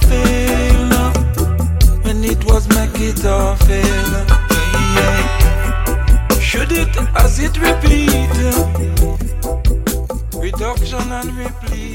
fail? When it was make it or fail? Should it as it repeat? Reduction and replete.